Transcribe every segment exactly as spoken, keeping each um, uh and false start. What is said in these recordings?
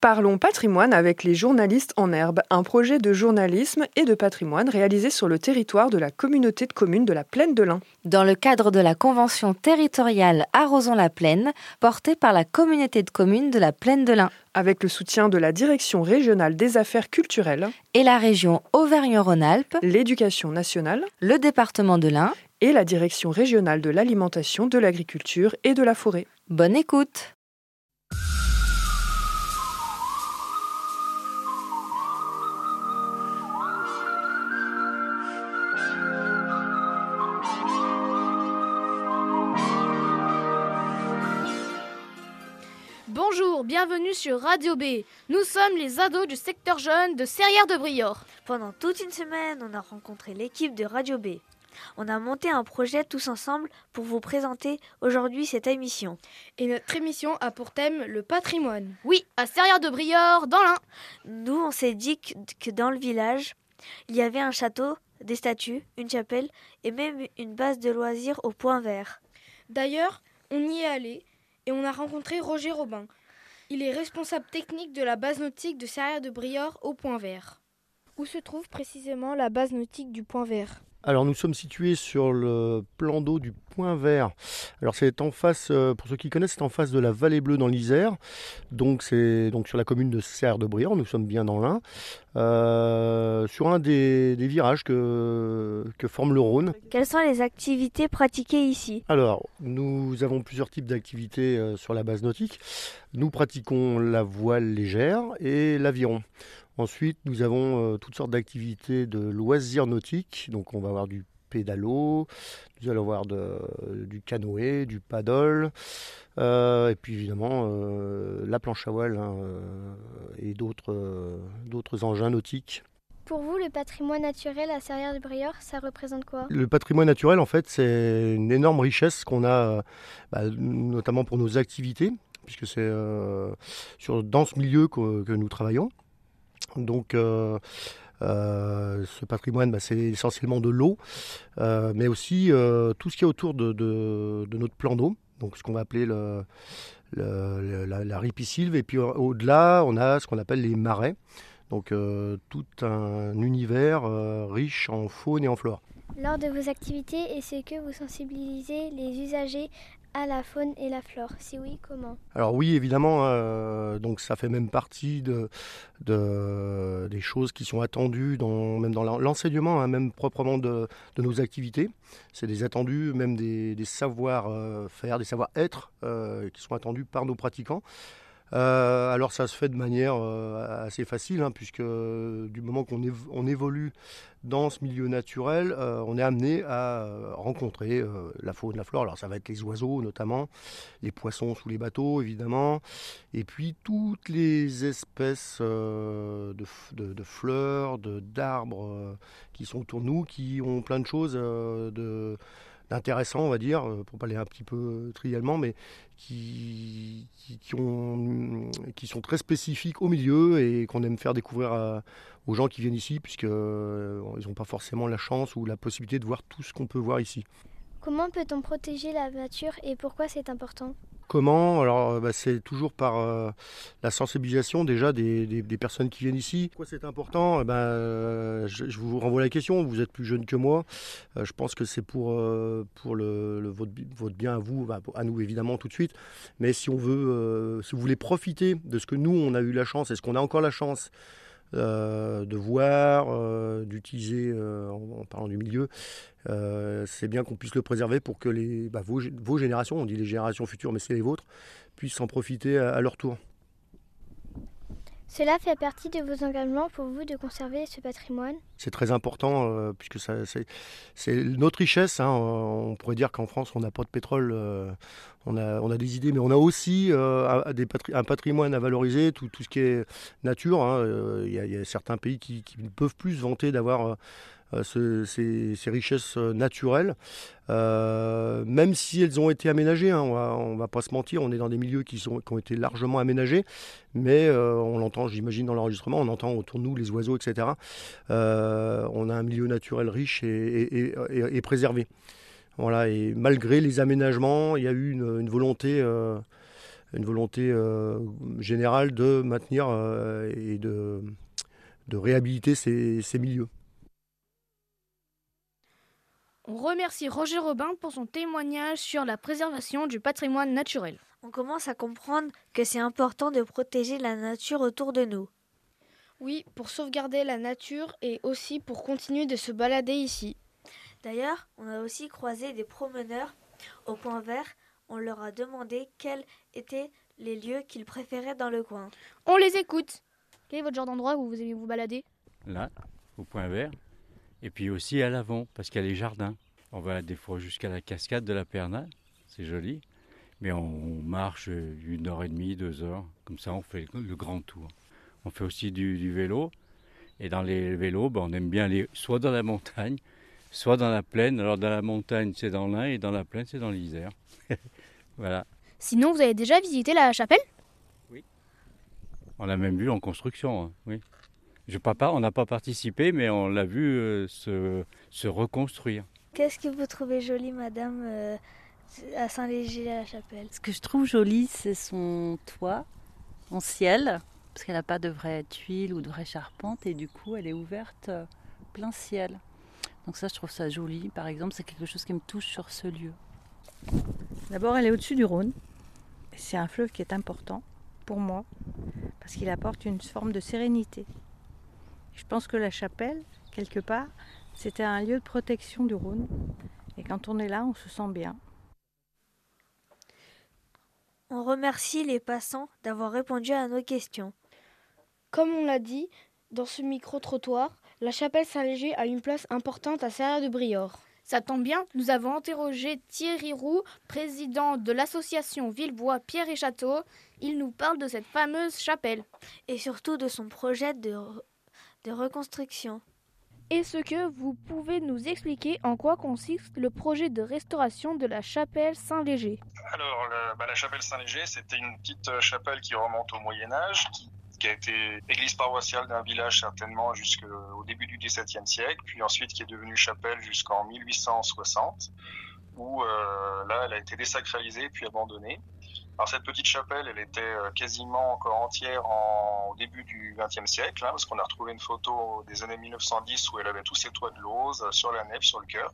Parlons patrimoine avec les journalistes en herbe, un projet de journalisme et de patrimoine réalisé sur le territoire de la communauté de communes de la Plaine de l'Ain. Dans le cadre de la convention territoriale Arrosons la Plaine, portée par la communauté de communes de la Plaine de l'Ain. Avec le soutien de la Direction régionale des affaires culturelles et la région Auvergne-Rhône-Alpes, l'Éducation nationale, le département de l'Ain et la Direction régionale de l'alimentation, de l'agriculture et de la forêt. Bonne écoute! Bonjour, bienvenue sur Radio B. Nous sommes les ados du secteur jeune de Serrières-de-Briord. Pendant toute une semaine, on a rencontré l'équipe de Radio B. On a monté un projet tous ensemble pour vous présenter aujourd'hui cette émission. Et notre émission a pour thème le patrimoine. Oui, à Serrières-de-Briord, dans l'Ain. Nous, on s'est dit que dans le village, il y avait un château, des statues, une chapelle et même une base de loisirs au Point Vert. D'ailleurs, on y est allé. Et on a rencontré Roger Robin. Il est responsable technique de la base nautique de Serrières-de-Briord au Point Vert. Où se trouve précisément la base nautique du Point Vert ? Alors nous sommes situés sur le plan d'eau du Point Vert. Alors c'est en face, pour ceux qui connaissent, c'est en face de la Vallée Bleue dans l'Isère. Donc c'est donc sur la commune de Serrières-de-Briord, nous sommes bien dans l'Ain. Euh, sur un des, des virages que, que forme le Rhône. Quelles sont les activités pratiquées ici ? Alors nous avons plusieurs types d'activités euh, sur la base nautique. Nous pratiquons la voile légère et l'aviron. Ensuite, nous avons euh, toutes sortes d'activités de loisirs nautiques. Donc, on va avoir du pédalo, nous allons avoir de, du canoë, du paddle, euh, et puis évidemment euh, la planche à voile hein, euh, et d'autres, euh, d'autres engins nautiques. Pour vous, le patrimoine naturel à Serrières-de-Briord, ça représente quoi ? Le patrimoine naturel, en fait, c'est une énorme richesse qu'on a, bah, notamment pour nos activités, puisque c'est euh, sur, dans ce milieu que, que nous travaillons. Donc euh, euh, ce patrimoine, bah, c'est essentiellement de l'eau, euh, mais aussi euh, tout ce qui est autour de, de, de notre plan d'eau, donc ce qu'on va appeler le, le, la, la ripisylve, et puis au-delà, on a ce qu'on appelle les marais, donc euh, tout un univers euh, riche en faune et en flore. Lors de vos activités, est-ce que vous sensibilisez les usagers à la faune et la flore ? Si oui, comment ? Alors oui, évidemment, euh, donc ça fait même partie de, de, des choses qui sont attendues, dans, même dans l'enseignement, hein, même proprement de, de nos activités. C'est des attendus, même des, des savoir-faire, des savoir-être euh, qui sont attendus par nos pratiquants. Euh, alors ça se fait de manière euh, assez facile, hein, puisque euh, du moment qu'on évo- on évolue dans ce milieu naturel, euh, on est amené à euh, rencontrer euh, la faune, la flore. Alors ça va être les oiseaux notamment, les poissons sous les bateaux évidemment, et puis toutes les espèces euh, de, de, de fleurs, de, d'arbres euh, qui sont autour de nous, qui ont plein de choses euh, de... d'intéressants, on va dire, pour parler un petit peu trivialement, mais qui, qui, qui, ont, qui sont très spécifiques au milieu et qu'on aime faire découvrir à, aux gens qui viennent ici, puisqu'ils euh, n'ont pas forcément la chance ou la possibilité de voir tout ce qu'on peut voir ici. Comment peut-on protéger la nature et pourquoi c'est important ? Comment ? Alors, bah, c'est toujours par euh, la sensibilisation déjà des, des, des personnes qui viennent ici. Pourquoi c'est important ? Eh ben, euh, je, je vous renvoie la question, vous êtes plus jeune que moi. Euh, je pense que c'est pour, euh, pour le, le, votre, votre bien à vous, bah, à nous évidemment tout de suite. Mais si on veut, euh, si vous voulez profiter de ce que nous, on a eu la chance, et ce qu'on a encore la chance euh, de voir, euh, d'utiliser euh, en, en parlant du milieu, Euh, c'est bien qu'on puisse le préserver pour que les, bah, vos, vos générations, on dit les générations futures, mais c'est les vôtres, puissent en profiter à, à leur tour. Cela fait partie de vos engagements pour vous de conserver ce patrimoine ? C'est très important, euh, puisque ça, c'est, c'est notre richesse. Hein. On pourrait dire qu'en France, on n'a pas de pétrole, euh, on, a, on a des idées, mais on a aussi euh, un, des patri- un patrimoine à valoriser, tout, tout ce qui est nature. Il hein. euh, y, y a certains pays qui, qui ne peuvent plus se vanter d'avoir... Euh, Euh, ce, ces, ces richesses naturelles, euh, même si elles ont été aménagées, hein, on ne va pas se mentir, on est dans des milieux qui, sont, qui ont été largement aménagés, mais euh, on l'entend, j'imagine, dans l'enregistrement, on entend autour de nous les oiseaux, et cetera. Euh, on a un milieu naturel riche et, et, et, et préservé. Voilà, et malgré les aménagements, il y a eu une, une volonté... Euh, une volonté euh, générale de maintenir euh, et de, de réhabiliter ces, ces milieux. On remercie Roger Robin pour son témoignage sur la préservation du patrimoine naturel. On commence à comprendre que c'est important de protéger la nature autour de nous. Oui, pour sauvegarder la nature et aussi pour continuer de se balader ici. D'ailleurs, on a aussi croisé des promeneurs au Point Vert. On leur a demandé quels étaient les lieux qu'ils préféraient dans le coin. On les écoute. Quel est votre genre d'endroit où vous aimez vous balader ? Là, au Point Vert. Et puis aussi à l'avant, parce qu'il y a les jardins. On va des fois jusqu'à la cascade de la Pernade, c'est joli. Mais on marche une heure et demie, deux heures. Comme ça, on fait le grand tour. On fait aussi du, du vélo. Et dans les vélos, ben, on aime bien aller soit dans la montagne, soit dans la plaine. Alors dans la montagne, c'est dans l'Ain, et dans la plaine, c'est dans l'Isère. Voilà. Sinon, vous avez déjà visité la chapelle ? Oui. On l'a même vu en construction, hein, oui. Je papa, on n'a pas participé, mais on l'a vu euh, se, se reconstruire. Qu'est-ce que vous trouvez joli, madame, euh, à Saint-Léger-la-Chapelle ? Ce que je trouve joli, c'est son toit en ciel, parce qu'elle n'a pas de vraie tuile ou de vraie charpente, et du coup, elle est ouverte euh, plein ciel. Donc ça, je trouve ça joli. Par exemple, c'est quelque chose qui me touche sur ce lieu. D'abord, elle est au-dessus du Rhône. C'est un fleuve qui est important pour moi, parce qu'il apporte une forme de sérénité. Je pense que la chapelle, quelque part, c'était un lieu de protection du Rhône. Et quand on est là, on se sent bien. On remercie les passants d'avoir répondu à nos questions. Comme on l'a dit, dans ce micro-trottoir, la chapelle Saint-Léger a une place importante à Serrières-de-Briord. Ça tombe bien, nous avons interrogé Thierry Roux, président de l'association Villebois Pierre et Château. Il nous parle de cette fameuse chapelle. Et surtout de son projet de, de reconstruction. Est-ce que vous pouvez nous expliquer en quoi consiste le projet de restauration de la chapelle Saint-Léger ? Alors, le, bah, la chapelle Saint-Léger, c'était une petite chapelle qui remonte au Moyen-Âge, qui, qui a été église paroissiale d'un village certainement jusqu'au début du dix-septième siècle, puis ensuite qui est devenue chapelle jusqu'en mille huit cent soixante, où euh, là, elle a été désacralisée puis abandonnée. Alors cette petite chapelle, elle était quasiment encore entière en, au début du vingtième siècle, hein, parce qu'on a retrouvé une photo des années mille neuf cent dix où elle avait tous ses toits de lauze sur la nef, sur le chœur.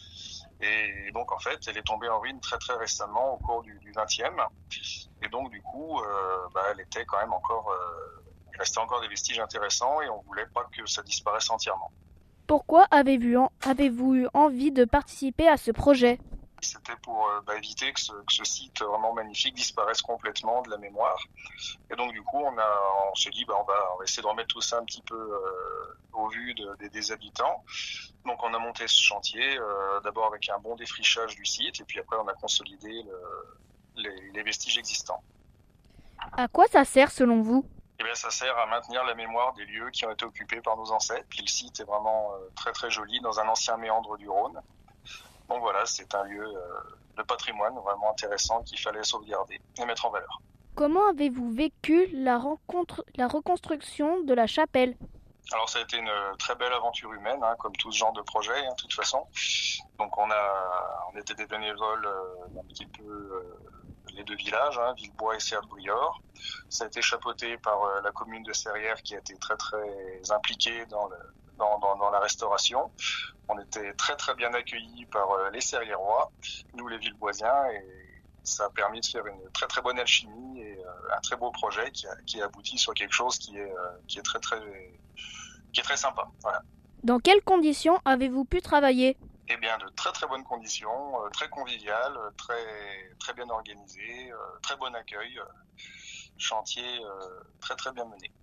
Et donc en fait, elle est tombée en ruine très très récemment au cours du, du vingtième. Et donc du coup, euh, bah, elle était quand même encore, euh, il restait encore des vestiges intéressants et on voulait pas que ça disparaisse entièrement. Pourquoi avez-vous, en, avez-vous eu envie de participer à ce projet ? C'était pour euh, bah, éviter que ce, que ce site vraiment magnifique disparaisse complètement de la mémoire. Et donc du coup, on, a, on s'est dit, bah, on, va, on va essayer de remettre tout ça un petit peu euh, au vu de, de, des habitants. Donc on a monté ce chantier, euh, d'abord avec un bon défrichage du site, et puis après on a consolidé le, les, les vestiges existants. À quoi ça sert selon vous ? Eh bien, ça sert à maintenir la mémoire des lieux qui ont été occupés par nos ancêtres. Puis le site est vraiment euh, très très joli, dans un ancien méandre du Rhône. Donc voilà, c'est un lieu euh, de patrimoine vraiment intéressant qu'il fallait sauvegarder et mettre en valeur. Comment avez-vous vécu la, rencontre, la reconstruction de la chapelle ? Alors ça a été une très belle aventure humaine, hein, comme tout ce genre de projet, hein, de toute façon. Donc on a, on était des bénévoles euh, un petit peu euh, les deux villages, hein, Villebois et Serrières-de-Briord. Ça a été chapeauté par euh, la commune de Serrières qui a été très très impliquée dans le Dans, dans, dans la restauration. On était très très bien accueillis par euh, les Serriérois, nous les Villeboisiens, et ça a permis de faire une très très bonne alchimie et euh, un très beau projet qui a, qui a abouti sur quelque chose qui est, euh, qui est très très qui est très sympa. Voilà. Dans quelles conditions avez-vous pu travailler ? Eh bien, de très très bonnes conditions, euh, très conviviales, très très bien organisées, euh, très bon accueil, euh, chantier euh, très très bien mené.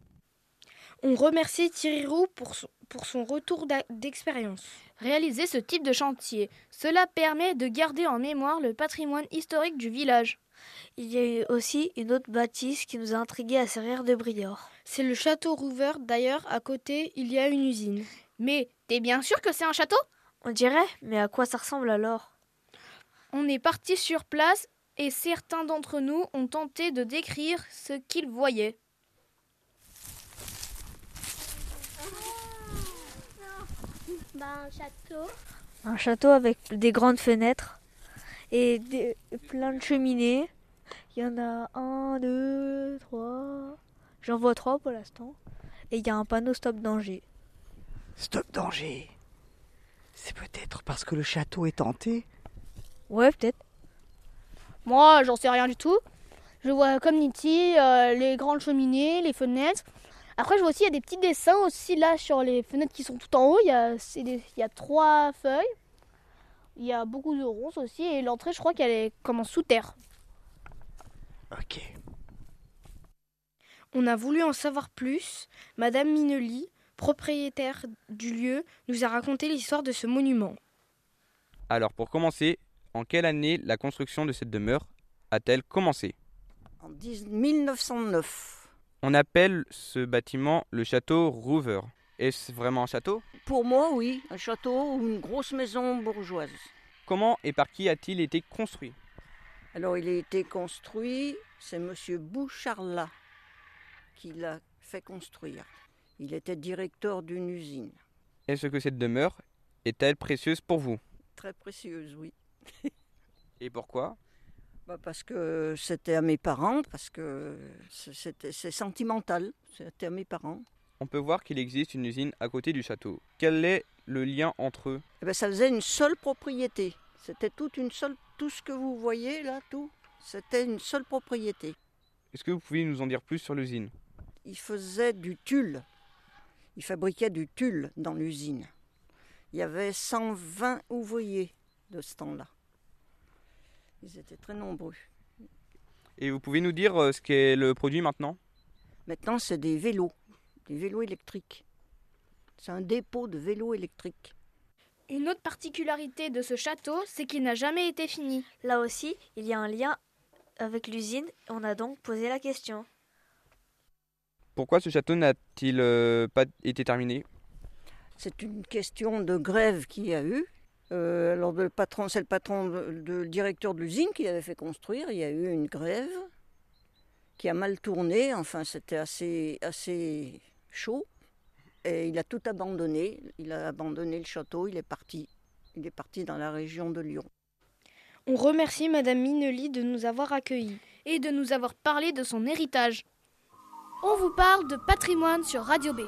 On remercie Thierry Roux pour son, pour son retour d'expérience. Réaliser ce type de chantier, cela permet de garder en mémoire le patrimoine historique du village. Il y a eu aussi une autre bâtisse qui nous a intrigués à Serrières-de-Briord. C'est le château Rouvert. D'ailleurs, à côté, il y a une usine. Mais t'es bien sûr que c'est un château ? On dirait, mais à quoi ça ressemble alors ? On est parti sur place et certains d'entre nous ont tenté de décrire ce qu'ils voyaient. Bah, un château. Un château avec des grandes fenêtres et des, plein de cheminées Il y en a un, deux, trois. J'en vois trois pour l'instant. Et il y a un panneau stop danger. Stop danger. C'est peut-être parce que le château est hanté. Ouais, peut-être. Moi, j'en sais rien du tout. Je vois comme Niti, euh, les grandes cheminées, les fenêtres. Après, je vois aussi, il y a des petits dessins aussi là sur les fenêtres qui sont tout en haut. Il y a, c'est des, il y a trois feuilles. Il y a beaucoup de ronces aussi. Et l'entrée, je crois qu'elle est comme en sous-terre. Ok. On a voulu en savoir plus. Madame Minelli, propriétaire du lieu, nous a raconté l'histoire de ce monument. Alors, pour commencer, en quelle année la construction de cette demeure a-t-elle commencé ? En mille neuf cent neuf. On appelle ce bâtiment le château Rouver. Est-ce vraiment un château ? Pour moi, oui, un château ou une grosse maison bourgeoise. Comment et par qui a-t-il été construit ? Alors, il a été construit, c'est monsieur Boucharlat qui l'a fait construire. Il était directeur d'une usine. Est-ce que cette demeure est-elle précieuse pour vous ? Très précieuse, oui. Et pourquoi ? Bah parce que c'était à mes parents, parce que c'était, c'est sentimental, c'était à mes parents. On peut voir qu'il existe une usine à côté du château. Quel est le lien entre eux ? Eh ben, ça faisait une seule propriété. C'était toute une seule, tout ce que vous voyez là, tout, c'était une seule propriété. Est-ce que vous pouvez nous en dire plus sur l'usine ? Il faisait du tulle. Il fabriquait du tulle dans l'usine. Il y avait cent vingt ouvriers de ce temps-là. Ils étaient très nombreux. Et vous pouvez nous dire ce qu'est le produit maintenant ? Maintenant, c'est des vélos, des vélos électriques. C'est un dépôt de vélos électriques. Une autre particularité de ce château, c'est qu'il n'a jamais été fini. Là aussi, il y a un lien avec l'usine. On a donc posé la question. Pourquoi ce château n'a-t-il euh, pas été terminé ? C'est une question de grève qu'il y a eu. Euh, alors le patron, c'est le patron, de, de, le directeur de l'usine qui l'avait fait construire. Il y a eu une grève qui a mal tourné. Enfin, c'était assez, assez chaud. Et il a tout abandonné. Il a abandonné le château. Il est parti. Il est parti dans la région de Lyon. On remercie Madame Minelli de nous avoir accueillis et de nous avoir parlé de son héritage. On vous parle de patrimoine sur Radio B.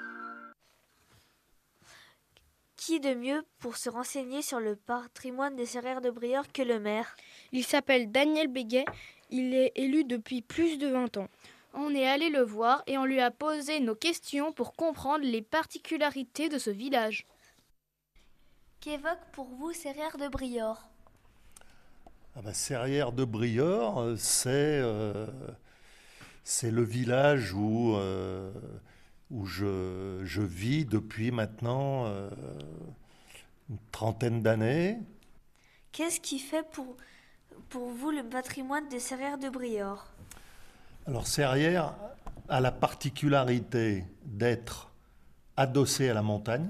Qui de mieux pour se renseigner sur le patrimoine des Serrères de Briord que le maire ? Il s'appelle Daniel Béguet, il est élu depuis plus de vingt ans. On est allé le voir et on lui a posé nos questions pour comprendre les particularités de ce village. Qu'évoque pour vous Serrères de Briord ? ah ben, Serrères de Briord, c'est, euh, c'est le village où... Euh, où je, je vis depuis maintenant euh, une trentaine d'années. Qu'est-ce qui fait pour, pour vous le patrimoine des Serrères de Briord ? Alors Serrères a la particularité d'être adossé à la montagne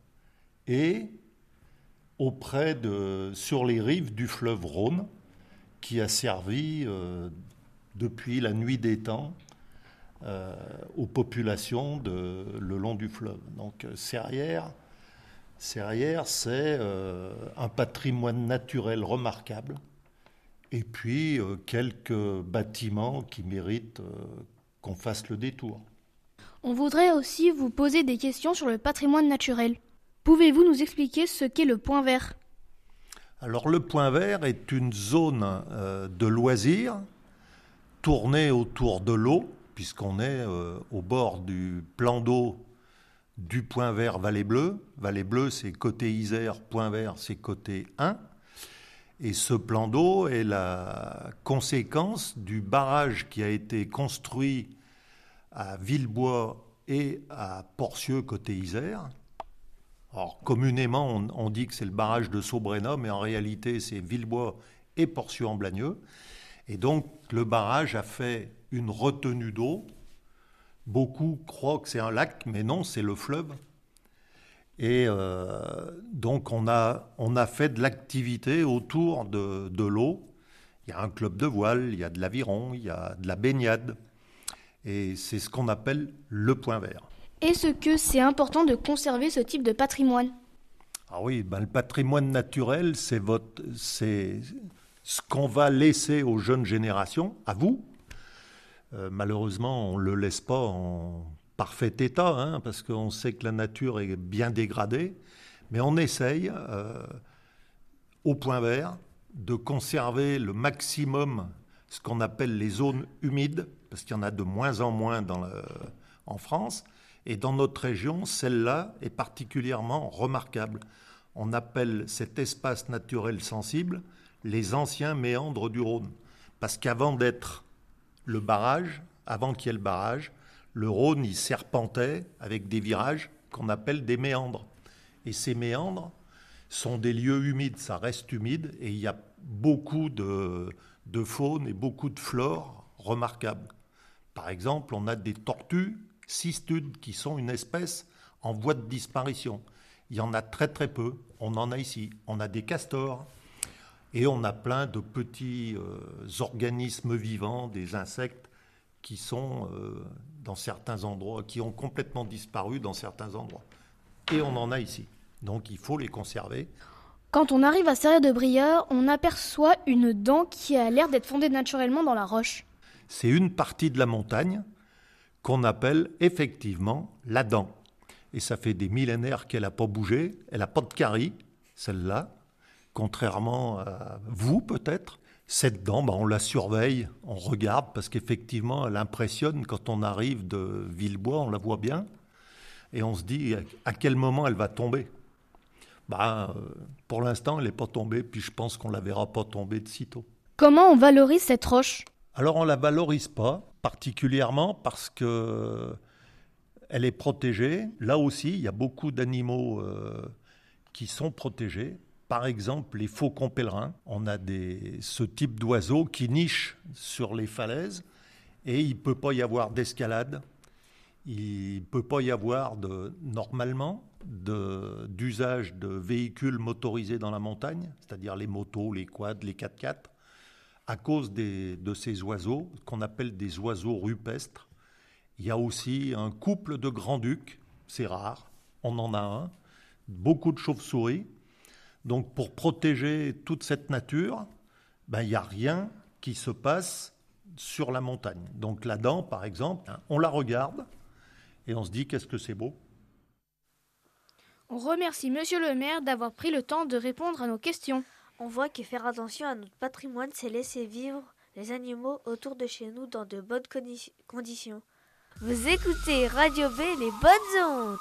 et auprès de, sur les rives du fleuve Rhône, qui a servi euh, depuis la nuit des temps Euh, aux populations de, le long du fleuve. Donc Serrères, Serrères c'est euh, un patrimoine naturel remarquable et puis euh, quelques bâtiments qui méritent euh, qu'on fasse le détour. On voudrait aussi vous poser des questions sur le patrimoine naturel. Pouvez-vous nous expliquer ce qu'est le Point Vert ? Alors le Point Vert est une zone euh, de loisirs tournée autour de l'eau, puisqu'on est euh, au bord du plan d'eau du Point Vert Vallée Bleue. Vallée Bleue, c'est côté Isère, Point Vert, c'est côté un. Et ce plan d'eau est la conséquence du barrage qui a été construit à Villebois et à Porcieux, côté Isère. Alors, communément, on, on dit que c'est le barrage de Saubrena, mais en réalité, c'est Villebois et Porcieux-en-Blagneux. Et donc, le barrage a fait une retenue d'eau. Beaucoup croient que c'est un lac, mais non, c'est le fleuve. Et euh, donc, on a, on a fait de l'activité autour de, de l'eau. Il y a un club de voile, il y a de l'aviron, il y a de la baignade. Et c'est ce qu'on appelle le Point Vert. Est-ce que c'est important de conserver ce type de patrimoine ? Ah oui, ben le patrimoine naturel, c'est votre... C'est, Ce qu'on va laisser aux jeunes générations, à vous, euh, malheureusement, on ne le laisse pas en parfait état, hein, parce qu'on sait que la nature est bien dégradée, mais on essaye, euh, au Point Vert, de conserver le maximum ce qu'on appelle les zones humides, parce qu'il y en a de moins en moins dans le, en France, et dans notre région, celle-là est particulièrement remarquable. On appelle cet espace naturel sensible les anciens méandres du Rhône, parce qu'avant d'être le barrage, avant qu'il y ait le barrage, le Rhône, il serpentait avec des virages qu'on appelle des méandres. Et ces méandres sont des lieux humides, ça reste humide, et il y a beaucoup de, de faune et beaucoup de flore remarquables. Par exemple, on a des tortues cistudes qui sont une espèce en voie de disparition. Il y en a très très peu, on en a ici. On a des castors, et on a plein de petits euh, organismes vivants, des insectes qui sont euh, dans certains endroits, qui ont complètement disparu dans certains endroits. Et on en a ici. Donc il faut les conserver. Quand on arrive à Serrières-de-Brieure, on aperçoit une dent qui a l'air d'être fondée naturellement dans la roche. C'est une partie de la montagne qu'on appelle effectivement la dent. Et ça fait des millénaires qu'elle n'a pas bougé, elle n'a pas de carie, celle-là. Contrairement à vous peut-être, cette dent, ben on la surveille, on regarde, parce qu'effectivement elle impressionne quand on arrive de Villebois, on la voit bien, et on se dit à quel moment elle va tomber. Ben, pour l'instant elle n'est pas tombée, puis je pense qu'on ne la verra pas tomber de sitôt. Comment on valorise cette roche ? Alors on ne la valorise pas, particulièrement parce que elle est protégée. Là aussi, il y a beaucoup d'animaux euh, qui sont protégés. Par exemple, les faucons pèlerins. On a des, ce type d'oiseaux qui nichent sur les falaises et il ne peut pas y avoir d'escalade. Il ne peut pas y avoir, de, normalement, de, d'usage de véhicules motorisés dans la montagne, c'est-à-dire les motos, les quads, les quatre-quatre, à cause des, de ces oiseaux qu'on appelle des oiseaux rupestres. Il y a aussi un couple de grands-ducs, c'est rare, on en a un, beaucoup de chauves-souris. Donc pour protéger toute cette nature, ben, il n'y a rien qui se passe sur la montagne. Donc la dent, par exemple, on la regarde et on se dit qu'est-ce que c'est beau. On remercie Monsieur le maire d'avoir pris le temps de répondre à nos questions. On voit que faire attention à notre patrimoine, c'est laisser vivre les animaux autour de chez nous dans de bonnes condi- conditions. Vous écoutez Radio B, les bonnes ondes.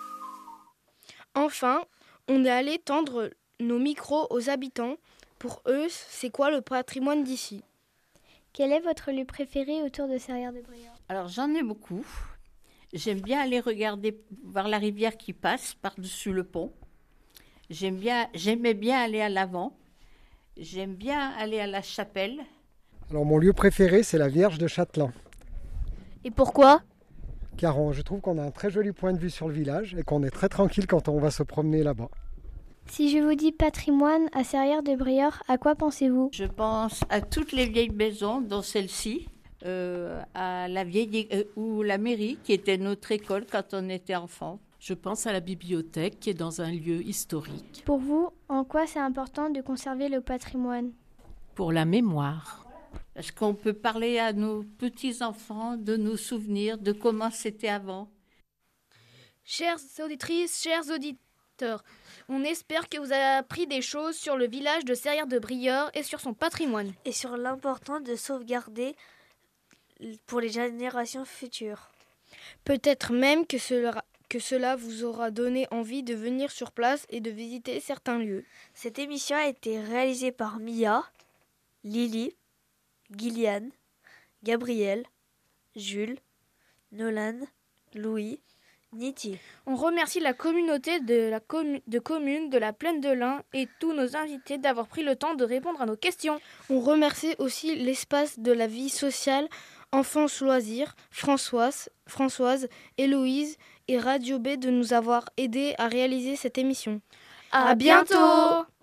Enfin, on est allé tendre nos micros aux habitants. Pour eux, c'est quoi le patrimoine d'ici ? Quel est votre lieu préféré autour de Serrières-de-Brieure ? Alors j'en ai beaucoup. J'aime bien aller regarder, voir la rivière qui passe par-dessus le pont. J'aime bien, j'aimais bien aller à l'avant. J'aime bien aller à la chapelle. Alors mon lieu préféré, c'est la Vierge de Châtelain. Et pourquoi ? Car on, je trouve qu'on a un très joli point de vue sur le village et qu'on est très tranquille quand on va se promener là-bas. Si je vous dis patrimoine à Serrières-de-Brieure, à quoi pensez-vous ? Je pense à toutes les vieilles maisons, dont celle-ci, euh, à la vieille euh, ou la mairie qui était notre école quand on était enfant. Je pense à la bibliothèque qui est dans un lieu historique. Pour vous, en quoi c'est important de conserver le patrimoine ? Pour la mémoire. Parce qu'on peut parler à nos petits-enfants de nos souvenirs, de comment c'était avant. Chères auditrices, chers auditeurs, on espère que vous avez appris des choses sur le village de Serrières-de-Brieure et sur son patrimoine. Et sur l'importance de sauvegarder pour les générations futures. Peut-être même que cela, que cela vous aura donné envie de venir sur place et de visiter certains lieux. Cette émission a été réalisée par Mia, Lily, Gillian, Gabriel, Jules, Nolan, Louis, Niti. On remercie la communauté de, la commu- de communes de la Plaine de l'Ain et tous nos invités d'avoir pris le temps de répondre à nos questions. On remercie aussi l'espace de la vie sociale, Enfance Loisirs, Françoise, Françoise, Héloïse et Radio B de nous avoir aidés à réaliser cette émission. À bientôt.